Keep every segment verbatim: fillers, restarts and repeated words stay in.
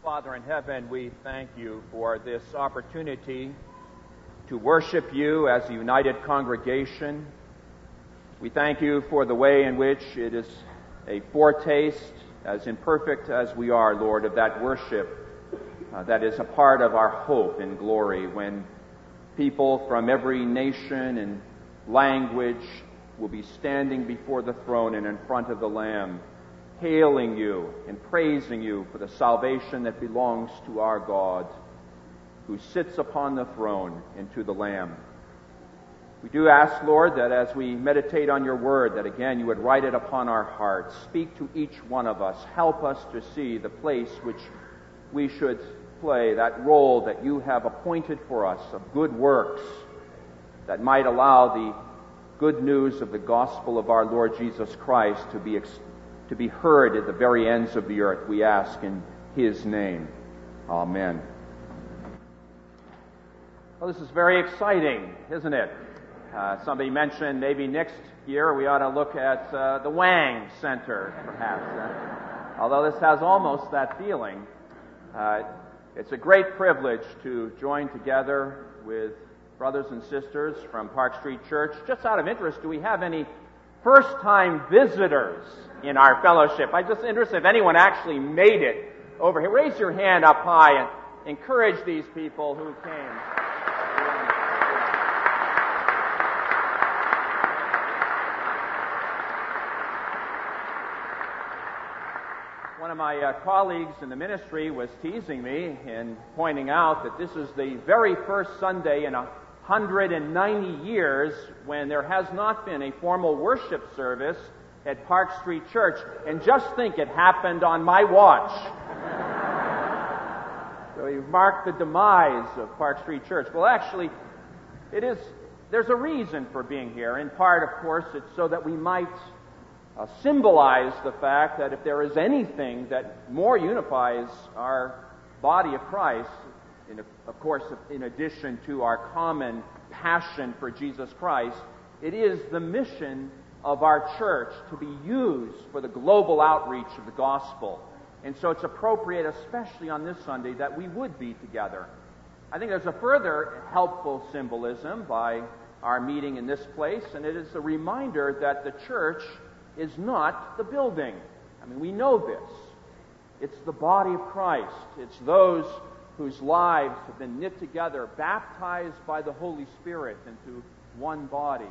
Father in heaven, we thank you for this opportunity to worship you as a united congregation. We thank you for the way in which it is a foretaste, as imperfect as we are, Lord, of that worship uh, that is a part of our hope and glory when people from every nation and language will be standing before the throne and in front of the Lamb, hailing you and praising you for the salvation that belongs to our God, who sits upon the throne, and to the Lamb. We do ask, Lord, that as we meditate on your word, that again you would write it upon our hearts. Speak to each one of us. Help us to see the place which we should play, that role that you have appointed for us of good works that might allow the good news of the gospel of our Lord Jesus Christ to be extended, to be heard at the very ends of the earth, we ask in his name. Amen. Well, this is very exciting, isn't it? Uh, somebody mentioned maybe next year we ought to look at uh, the Wang Center, perhaps. Uh, although this has almost that feeling. Uh, it's a great privilege to join together with brothers and sisters from Park Street Church. Just out of interest, do we have any first-time visitors in our fellowship? I'm just interested if anyone actually made it over here. Raise your hand up high and encourage these people who came. One of my uh, colleagues in the ministry was teasing me and pointing out that this is the very first Sunday in a one hundred ninety years when there has not been a formal worship service at Park Street Church. And just think, it happened on my watch. So you've marked the demise of Park Street Church. Well, actually, it is, there's a reason for being here. In part, of course, it's so that we might uh, symbolize the fact that if there is anything that more unifies our body of Christ, In, of course, in addition to our common passion for Jesus Christ, it is the mission of our church to be used for the global outreach of the gospel. And so it's appropriate, especially on this Sunday, that we would be together. I think there's a further helpful symbolism by our meeting in this place, and it is a reminder that the church is not the building. I mean, we know this. It's the body of Christ. It's those whose lives have been knit together, baptized by the Holy Spirit into one body.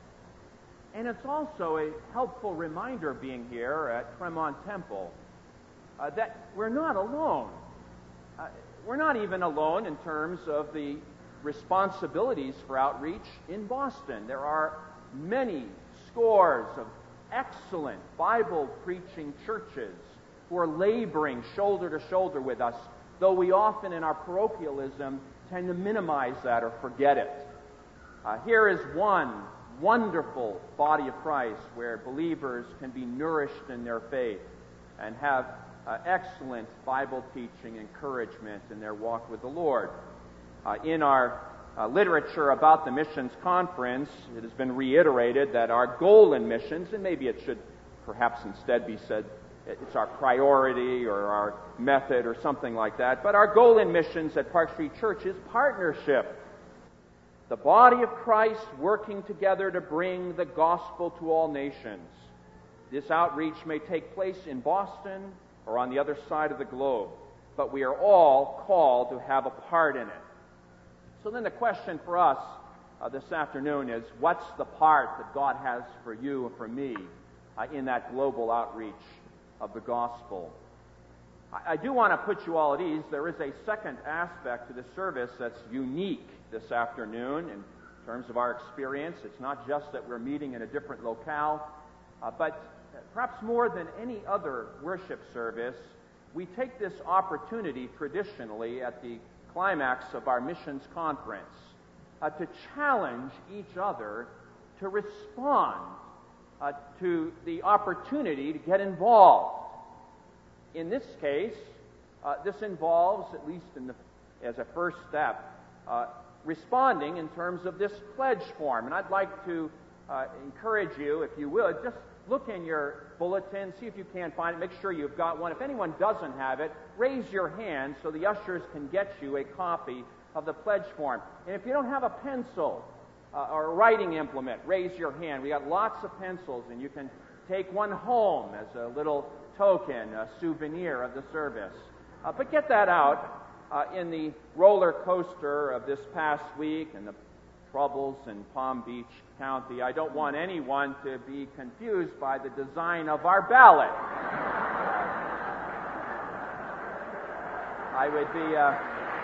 And it's also a helpful reminder being here at Tremont Temple uh, that we're not alone. Uh, we're not even alone in terms of the responsibilities for outreach in Boston. There are many scores of excellent Bible-preaching churches who are laboring shoulder to shoulder with us, though we often in our parochialism tend to minimize that or forget it. Uh, here is one wonderful body of Christ where believers can be nourished in their faith and have uh, excellent Bible teaching, encouragement in their walk with the Lord. Uh, in our uh, literature about the missions conference, it has been reiterated that our goal in missions, and maybe it should perhaps instead be said it's our priority or our method or something like that. But our goal in missions at Park Street Church is partnership. The body of Christ working together to bring the gospel to all nations. This outreach may take place in Boston or on the other side of the globe, but we are all called to have a part in it. So then the question for us uh, this afternoon is, what's the part that God has for you and for me uh, in that global outreach of the gospel? I, I do want to put you all at ease. There is a second aspect to the service that's unique this afternoon in terms of our experience. It's not just that we're meeting in a different locale, uh, but perhaps more than any other worship service, we take this opportunity traditionally at the climax of our missions conference uh, to challenge each other to respond Uh, to the opportunity to get involved. In this case, uh, this involves, at least in the, as a first step, uh, responding in terms of this pledge form. And I'd like to uh, encourage you, if you would, just look in your bulletin, see if you can't find it, make sure you've got one. If anyone doesn't have it, raise your hand so the ushers can get you a copy of the pledge form. And if you don't have a pencil uh, or a writing implement, raise your hand. We got lots of pencils, and you can take one home as a little token, a souvenir of the service. Uh, but get that out uh, in the roller coaster of this past week and the troubles in Palm Beach County. I don't want anyone to be confused by the design of our ballot. I would be... Uh,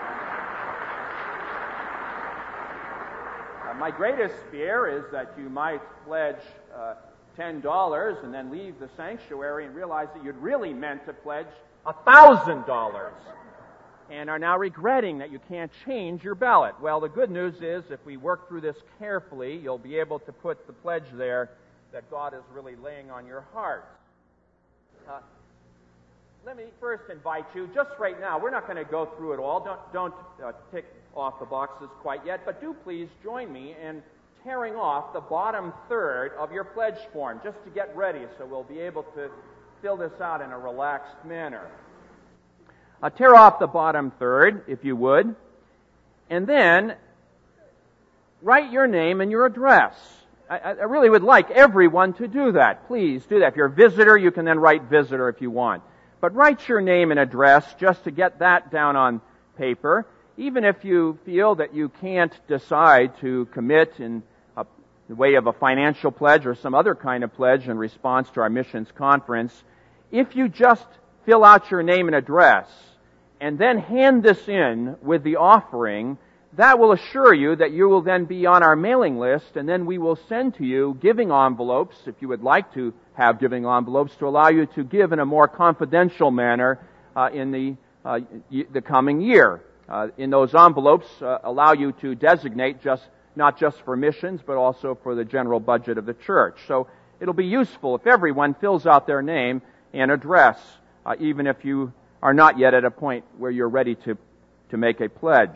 uh, my greatest fear is that you might pledge uh, ten dollars and then leave the sanctuary and realize that you'd really meant to pledge one thousand dollars and are now regretting that you can't change your ballot. Well, the good news is if we work through this carefully, you'll be able to put the pledge there that God is really laying on your heart. Uh, let me first invite you, just right now, we're not going to go through it all. Don't, don't uh, tick off the boxes quite yet, but do please join me in tearing off the bottom third of your pledge form just to get ready so we'll be able to fill this out in a relaxed manner. Uh, tear off the bottom third, if you would, and then write your name and your address. I, I really would like everyone to do that. Please do that. If you're a visitor, you can then write visitor if you want. But write your name and address just to get that down on paper. Even if you feel that you can't decide to commit in a, the way of a financial pledge or some other kind of pledge in response to our missions conference, if you just fill out your name and address and then hand this in with the offering, that will assure you that you will then be on our mailing list, and then we will send to you giving envelopes, if you would like to have giving envelopes, to allow you to give in a more confidential manner uh, in the uh, y- the coming year. Uh, in those envelopes, uh, allow you to designate just not just for missions, but also for the general budget of the church. So it'll be useful if everyone fills out their name and address, uh, even if you are not yet at a point where you're ready to, to make a pledge.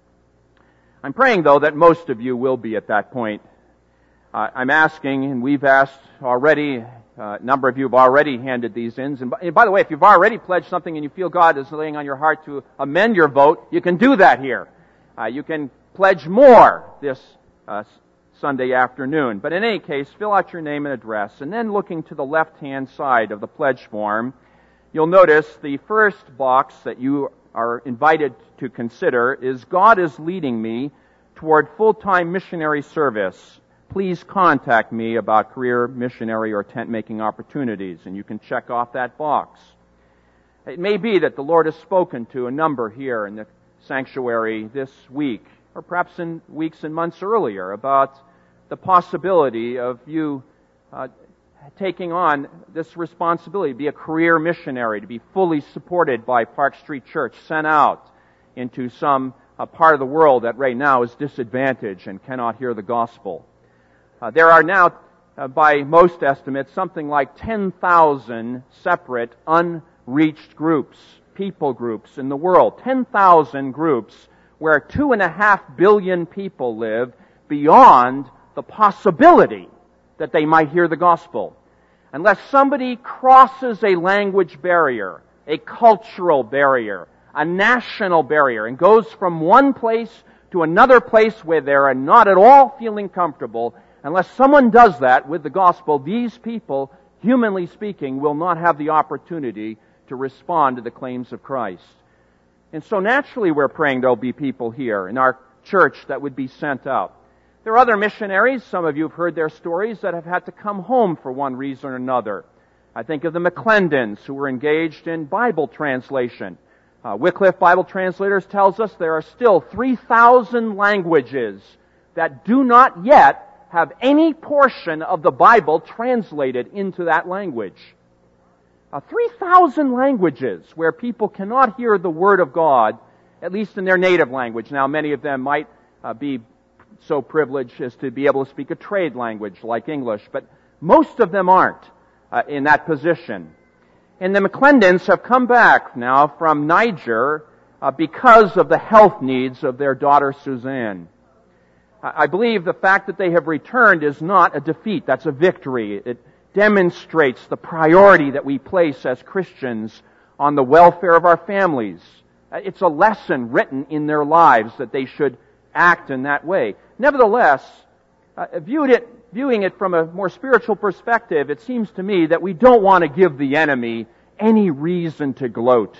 I'm praying, though, that most of you will be at that point. Uh, I'm asking, and we've asked already, uh, a number of you have already handed these in. And by, and by the way, if you've already pledged something and you feel God is laying on your heart to amend your vote, you can do that here. Uh, you can pledge more this uh, Sunday afternoon. But in any case, fill out your name and address, and then looking to the left-hand side of the pledge form, you'll notice the first box that you are invited to consider is God is leading me toward full-time missionary service. Please contact me about career missionary or tent-making opportunities, and you can check off that box. It may be that the Lord has spoken to a number here in the sanctuary this week, or perhaps in weeks and months earlier, about the possibility of you uh, taking on this responsibility to be a career missionary, to be fully supported by Park Street Church, sent out into some uh, part of the world that right now is disadvantaged and cannot hear the gospel. Uh, there are now, uh, by most estimates, something like ten thousand separate, unreached groups, people groups in the world. ten thousand groups where two and a half billion people live beyond the possibility that they might hear the gospel. Unless somebody crosses a language barrier, a cultural barrier, a national barrier, and goes from one place to another place where they are not at all feeling comfortable, unless someone does that with the gospel, these people, humanly speaking, will not have the opportunity to respond to the claims of Christ. And so naturally we're praying there'll be people here in our church that would be sent out. There are other missionaries, some of you have heard their stories, that have had to come home for one reason or another. I think of the McClendons, who were engaged in Bible translation. Uh, Wycliffe Bible Translators tells us there are still three thousand languages that do not yet have any portion of the Bible translated into that language. Uh, three thousand languages where people cannot hear the Word of God, at least in their native language. Now, many of them might uh, be so privileged as to be able to speak a trade language like English, but most of them aren't uh, in that position. And the McClendons have come back now from Niger uh, because of the health needs of their daughter Suzanne. I believe the fact that they have returned is not a defeat, that's a victory. It demonstrates the priority that we place as Christians on the welfare of our families. It's a lesson written in their lives that they should act in that way. Nevertheless, uh, viewed it, viewing it from a more spiritual perspective, it seems to me that we don't want to give the enemy any reason to gloat.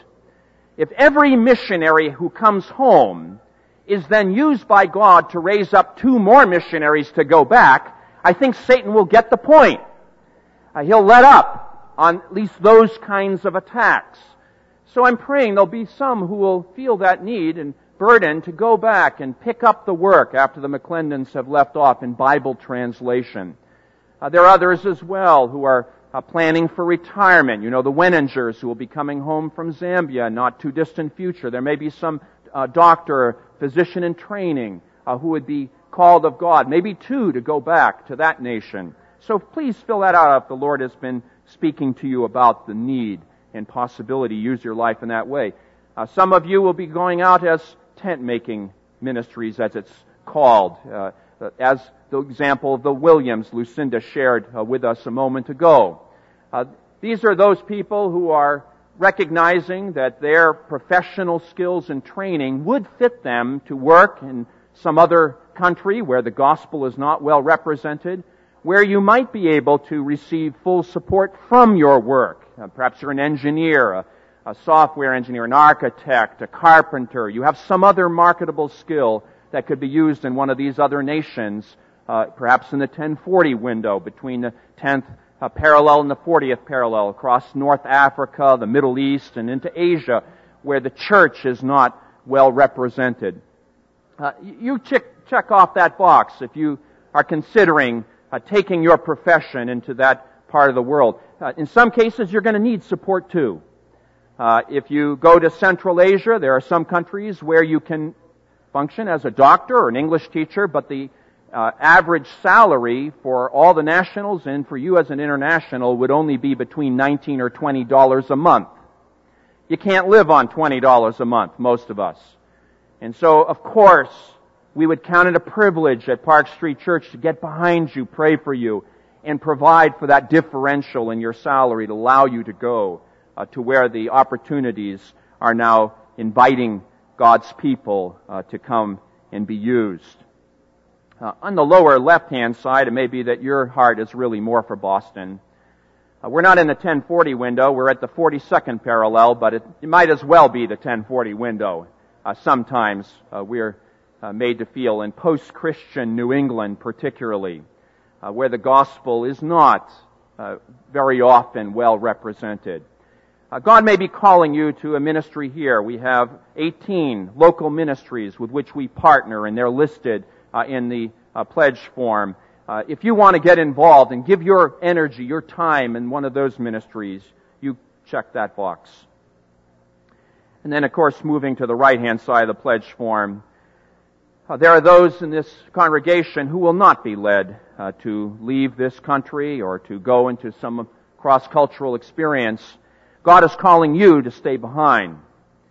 If every missionary who comes home is then used by God to raise up two more missionaries to go back, I think Satan will get the point. Uh, he'll let up on at least those kinds of attacks. So I'm praying there'll be some who will feel that need and burden to go back and pick up the work after the McClendons have left off in Bible translation. Uh, there are others as well who are uh, planning for retirement. You know, the Weningers who will be coming home from Zambia in not too distant future. There may be some uh, doctor, physician in training uh, who would be called of God. Maybe two to go back to that nation. So please fill that out if the Lord has been speaking to you about the need and possibility. Use your life in that way. Uh, some of you will be going out as tent-making ministries, as it's called, uh, as the example of the Williams Lucinda shared uh, with us a moment ago. Uh, these are those people who are recognizing that their professional skills and training would fit them to work in some other country where the gospel is not well represented, where you might be able to receive full support from your work. Uh, perhaps you're an engineer, a, a software engineer, an architect, a carpenter. You have some other marketable skill that could be used in one of these other nations, uh, perhaps in the ten forty window between the tenth uh, parallel and the fortieth parallel, across North Africa, the Middle East, and into Asia, where the church is not well represented. Uh, you check, check off that box if you are considering uh, taking your profession into that part of the world. Uh, in some cases, you're going to need support too. Uh, if you go to Central Asia, there are some countries where you can function as a doctor or an English teacher, but the uh, average salary for all the nationals and for you as an international would only be between nineteen or twenty dollars a month. You can't live on twenty dollars a month, most of us. And so, of course, we would count it a privilege at Park Street Church to get behind you, pray for you, and provide for that differential in your salary to allow you to go uh, to where the opportunities are now inviting God's people uh, to come and be used. Uh, on the lower left-hand side, it may be that your heart is really more for Boston. Uh, we're not in the ten forty window, we're at the forty-second parallel, but it, it might as well be the ten forty window. Uh, sometimes uh, we're uh, made to feel in post-Christian New England particularly, uh, where the gospel is not uh, very often well represented. Uh, God may be calling you to a ministry here. We have eighteen local ministries with which we partner, and they're listed uh, in the uh, pledge form. Uh, if you want to get involved and give your energy, your time in one of those ministries, you check that box. And then, of course, moving to the right-hand side of the pledge form, uh, there are those in this congregation who will not be led uh, to leave this country or to go into some cross-cultural experience. God is calling you to stay behind.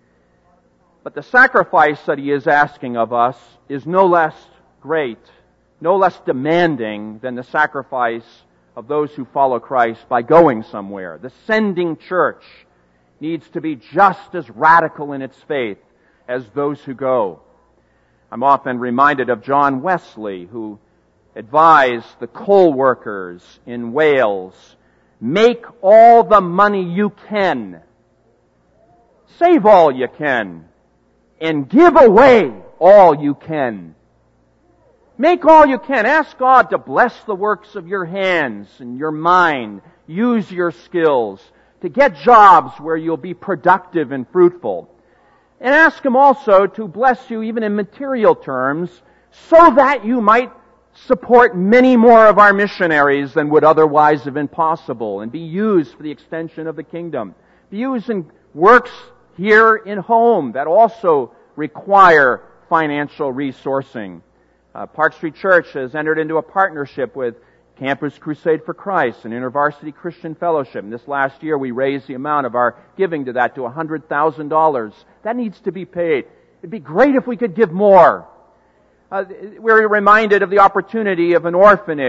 But the sacrifice that He is asking of us is no less great, no less demanding than the sacrifice of those who follow Christ by going somewhere. The sending church needs to be just as radical in its faith as those who go. I'm often reminded of John Wesley, who advised the coal workers in Wales, make all the money you can, save all you can, and give away all you can. Make all you can. Ask God to bless the works of your hands and your mind. Use your skills to get jobs where you'll be productive and fruitful. And ask Him also to bless you even in material terms so that you might support many more of our missionaries than would otherwise have been possible and be used for the extension of the kingdom. Be used in works here in home that also require financial resourcing. Uh, Park Street Church has entered into a partnership with Campus Crusade for Christ and InterVarsity Christian Fellowship. And this last year we raised the amount of our giving to that to one hundred thousand dollars. That needs to be paid. It'd be great if we could give more. Uh, we're reminded of the opportunity of an orphanage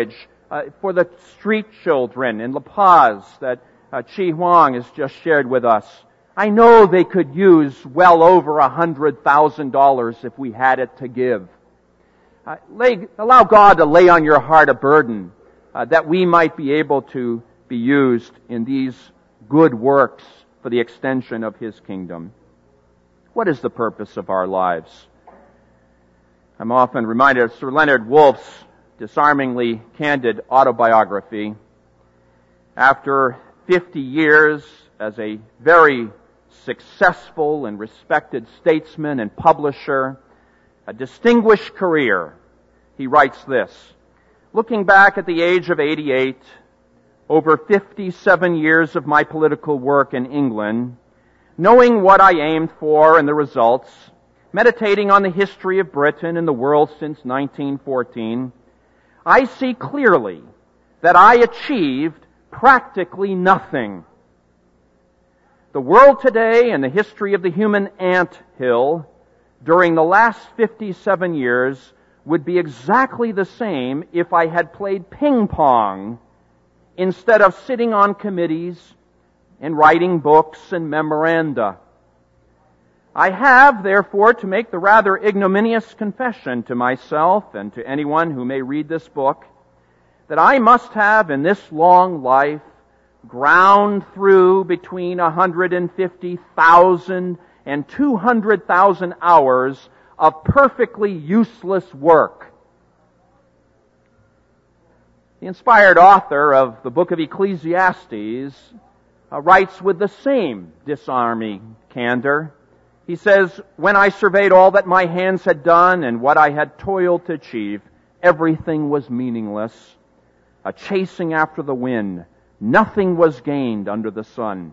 uh, for the street children in La Paz that uh, Chi Huang has just shared with us. I know they could use well over a hundred thousand dollars if we had it to give. Uh, lay, allow God to lay on your heart a burden uh, that we might be able to be used in these good works for the extension of His kingdom. What is the purpose of our lives? I'm often reminded of Sir Leonard Woolf's disarmingly candid autobiography. After fifty years as a very successful and respected statesman and publisher, a distinguished career, he writes this: looking back at the age of eighty-eight, over fifty-seven years of my political work in England, knowing what I aimed for and the results, meditating on the history of Britain and the world since nineteen fourteen, I see clearly that I achieved practically nothing. The world today and the history of the human ant hill during the last fifty-seven years would be exactly the same if I had played ping pong instead of sitting on committees and writing books and memoranda. I have, therefore, to make the rather ignominious confession to myself and to anyone who may read this book, that I must have in this long life ground through between one hundred fifty thousand and two hundred thousand hours of perfectly useless work. The inspired author of the book of Ecclesiastes uh, writes with the same disarming candor. He says, when I surveyed all that my hands had done and what I had toiled to achieve, everything was meaningless, a chasing after the wind. Nothing was gained under the sun.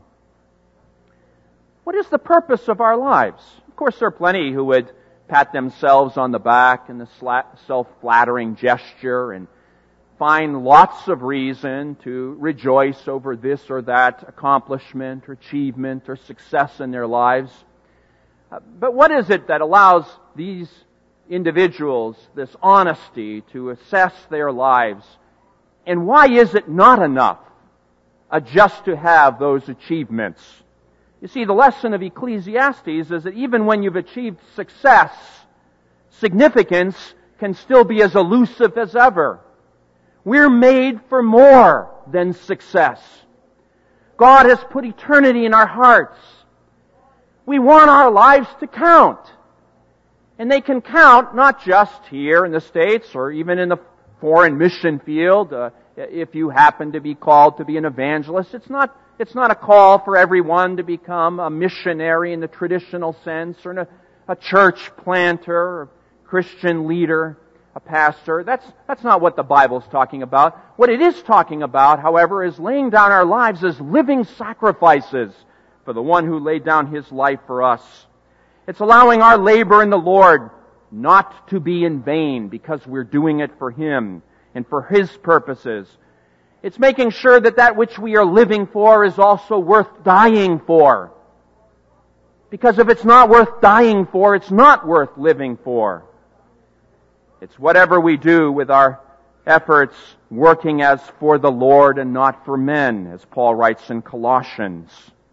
What is the purpose of our lives? Of course, there are plenty who would pat themselves on the back in a self-flattering gesture and find lots of reason to rejoice over this or that accomplishment or achievement or success in their lives. Uh, but what is it that allows these individuals this honesty to assess their lives? And why is it not enough uh, just to have those achievements? You see, the lesson of Ecclesiastes is that even when you've achieved success, significance can still be as elusive as ever. We're made for more than success. God has put eternity in our hearts. We want our lives to count. And they can count not just here in the States or even in the foreign mission field. Uh, if you happen to be called to be an evangelist, it's not it's not a call for everyone to become a missionary in the traditional sense or a, a church planter or Christian leader, a pastor. That's that's not what the Bible's talking about. What it is talking about, however, is laying down our lives as living sacrifices for the one who laid down His life for us. It's allowing our labor in the Lord not to be in vain because we're doing it for Him and for His purposes. It's making sure that that which we are living for is also worth dying for. Because if it's not worth dying for, it's not worth living for. It's whatever we do with our efforts working as for the Lord and not for men, as Paul writes in Colossians.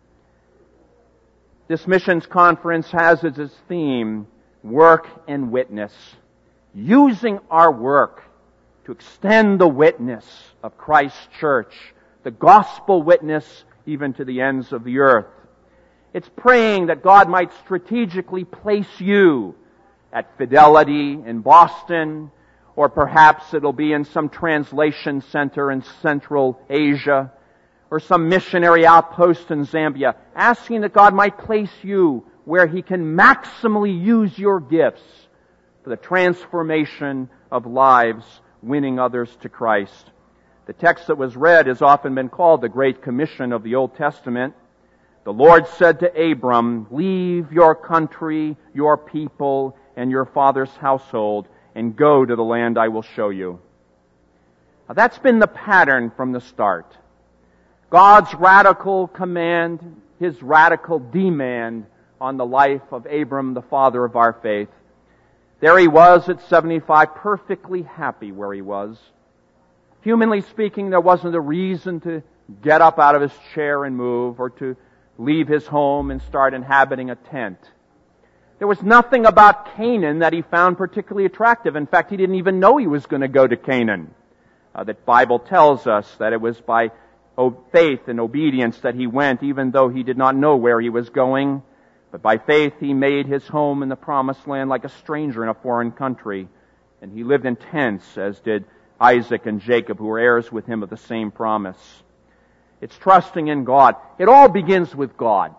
This missions conference has as its theme, work and witness. Using our work to extend the witness of Christ's church, the gospel witness even to the ends of the earth. It's praying that God might strategically place you at Fidelity in Boston, or perhaps it'll be in some translation center in Central Asia, or some missionary outpost in Zambia, asking that God might place you where He can maximally use your gifts for the transformation of lives, winning others to Christ. The text that was read has often been called the Great Commission of the Old Testament. The Lord said to Abram, leave your country, your people, and your father's household, and go to the land I will show you. Now, that's been the pattern from the start. God's radical command, His radical demand on the life of Abram, the father of our faith. There he was at seventy-five, perfectly happy where he was. Humanly speaking, there wasn't a reason to get up out of his chair and move, or to leave his home and start inhabiting a tent. There was nothing about Canaan that he found particularly attractive. In fact, he didn't even know he was going to go to Canaan. Uh, the Bible tells us that it was by faith and obedience that he went, even though he did not know where he was going. But by faith he made his home in the promised land like a stranger in a foreign country. And he lived in tents, as did Isaac and Jacob, who were heirs with him of the same promise. It's trusting in God. It all begins with God.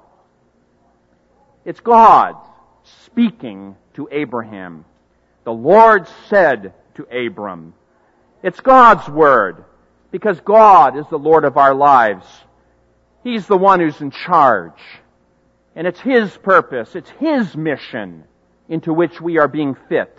It's God speaking to Abraham. The Lord said to Abram. It's God's word, because God is the Lord of our lives. He's the one who's in charge. And it's His purpose, it's His mission into which we are being fit.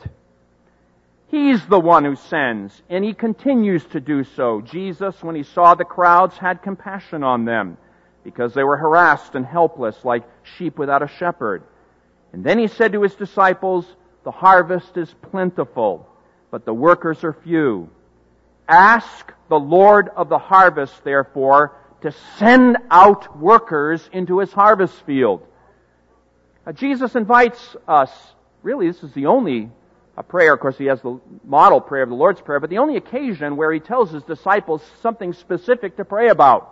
He's the one who sends, and He continues to do so. Jesus, when He saw the crowds, had compassion on them because they were harassed and helpless like sheep without a shepherd. And then He said to His disciples, the harvest is plentiful, but the workers are few. Ask the Lord of the harvest, therefore, to send out workers into His harvest field. Uh, Jesus invites us, really this is the only a prayer, of course He has the model prayer of the Lord's Prayer, but the only occasion where He tells His disciples something specific to pray about.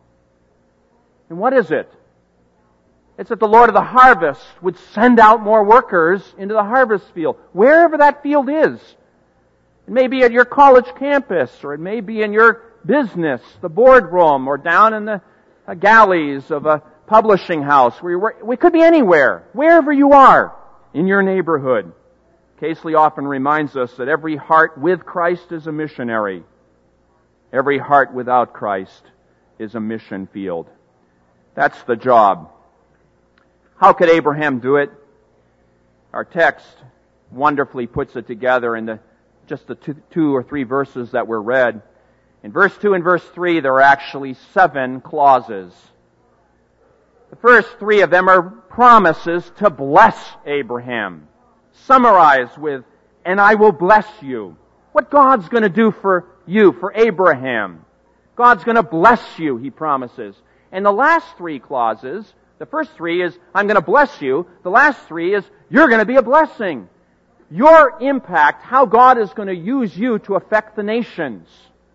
And what is it? It's that the Lord of the harvest would send out more workers into the harvest field, wherever that field is. It may be at your college campus, or it may be in your business, the boardroom, or down in the uh, galleys of a publishing house. Where you work. We could be anywhere, wherever you are in your neighborhood. Casely often reminds us that every heart with Christ is a missionary. Every heart without Christ is a mission field. That's the job. How could Abraham do it? Our text wonderfully puts it together in the just the two, two or three verses that were read. In verse two and verse three, there are actually seven clauses. The first three of them are promises to bless Abraham, summarized with, and I will bless you. What God's going to do for you, for Abraham. God's going to bless you, He promises. And the last three clauses, the first three is, I'm going to bless you. The last three is, you're going to be a blessing. Your impact, how God is going to use you to affect the nations.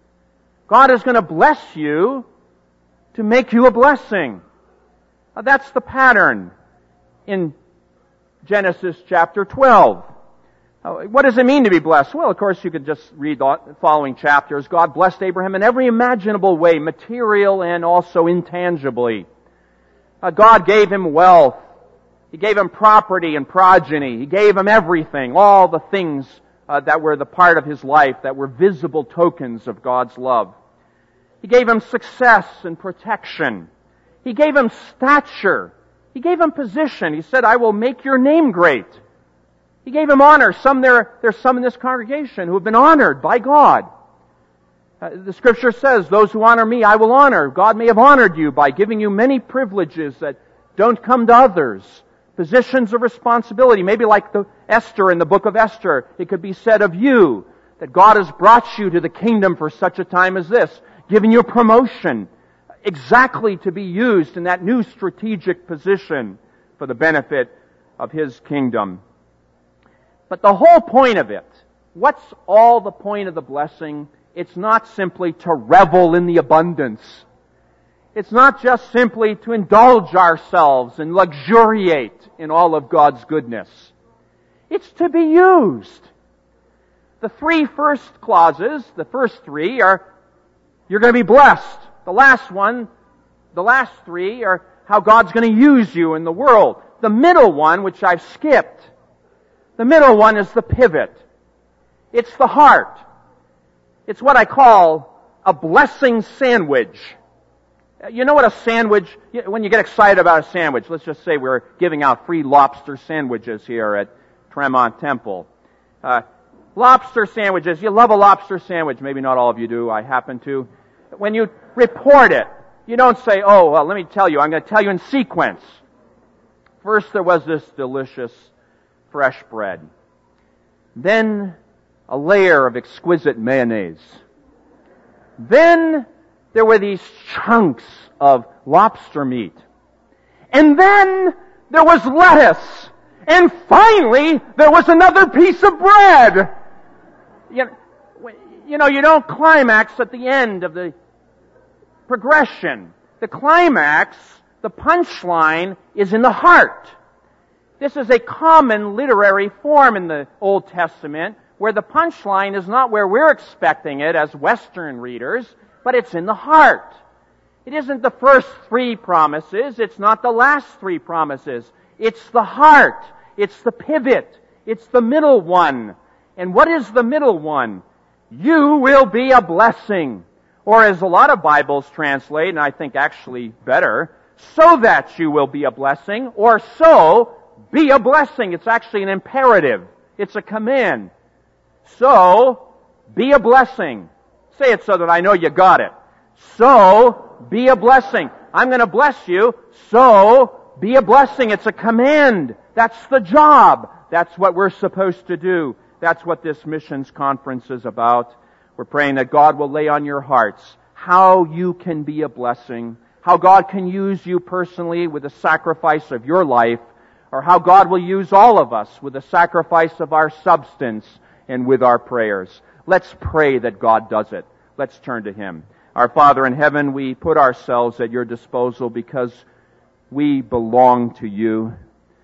God is going to bless you to make you a blessing. Now, that's the pattern in Genesis chapter twelve. Uh, what does it mean to be blessed? Well, of course, you could just read the following chapters. God blessed Abraham in every imaginable way, material and also intangibly. Uh, God gave him wealth. He gave him property and progeny. He gave him everything, all the things uh, that were the part of his life, that were visible tokens of God's love. He gave him success and protection. He gave him stature. He gave him position. He said, I will make your name great. He gave him honor. Some there, there's some in this congregation who have been honored by God. Uh, the Scripture says, those who honor me, I will honor. God may have honored you by giving you many privileges that don't come to others. Positions of responsibility. Maybe like the Esther in the book of Esther, it could be said of you that God has brought you to the kingdom for such a time as this, given you a promotion exactly to be used in that new strategic position for the benefit of His kingdom. But the whole point of it, what's all the point of the blessing? It's not simply to revel in the abundance. It's not just simply to indulge ourselves and luxuriate in all of God's goodness. It's to be used. The three first clauses, the first three are, you're going to be blessed. The last one, the last three are how God's going to use you in the world. The middle one, which I've skipped, the middle one is the pivot. It's the heart. It's what I call a blessing sandwich. You know what a sandwich, when you get excited about a sandwich, let's just say we're giving out free lobster sandwiches here at Tremont Temple. Uh, lobster sandwiches, you love a lobster sandwich. Maybe not all of you do, I happen to. When you report it, you don't say, oh, well, let me tell you, I'm going to tell you in sequence. First there was this delicious fresh bread. Then a layer of exquisite mayonnaise. Then there were these chunks of lobster meat. And then there was lettuce. And finally, there was another piece of bread. You know, you know, you don't climax at the end of the progression. The climax, the punchline, is in the heart. This is a common literary form in the Old Testament, where the punchline is not where we're expecting it as Western readers, but it's in the heart. It isn't the first three promises. It's not the last three promises. It's the heart. It's the pivot. It's the middle one. And what is the middle one? You will be a blessing. Or as a lot of Bibles translate, and I think actually better, so that you will be a blessing, or so be a blessing. It's actually an imperative. It's a command. So, be a blessing. Say it so that I know you got it. So, be a blessing. I'm going to bless you, so be a blessing. It's a command. That's the job. That's what we're supposed to do. That's what this missions conference is about. We're praying that God will lay on your hearts how you can be a blessing, how God can use you personally with the sacrifice of your life, or how God will use all of us with the sacrifice of our substance and with our prayers. Let's pray that God does it. Let's turn to Him. Our Father in heaven, we put ourselves at your disposal because we belong to you.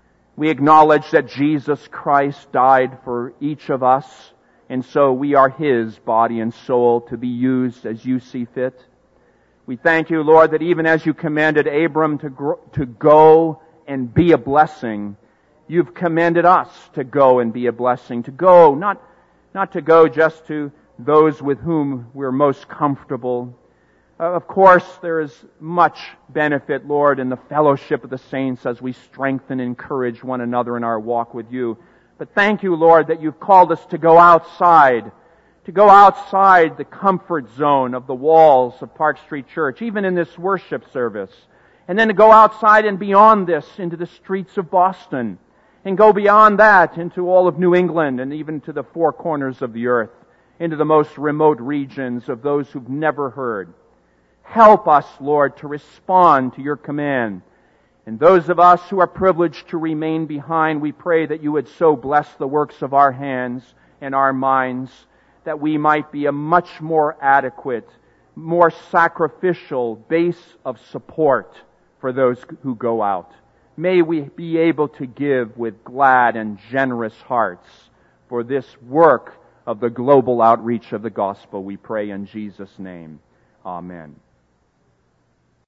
We acknowledge that Jesus Christ died for each of us, and so we are His body and soul to be used as you see fit. We thank you, Lord, that even as you commanded Abram to grow, to go and be a blessing, you've commanded us to go and be a blessing. To go, not, not to go just to those with whom we're most comfortable. Uh, of course, there is much benefit, Lord, in the fellowship of the saints as we strengthen and encourage one another in our walk with you. But thank you, Lord, that you've called us to go outside, to go outside the comfort zone of the walls of Park Street Church, even in this worship service. And then to go outside and beyond this into the streets of Boston, and go beyond that into all of New England and even to the four corners of the earth, into the most remote regions of those who've never heard. Help us, Lord, to respond to your command. And those of us who are privileged to remain behind, we pray that you would so bless the works of our hands and our minds that we might be a much more adequate, more sacrificial base of support for those who go out. May we be able to give with glad and generous hearts for this work of the global outreach of the gospel, we pray in Jesus' name. Amen.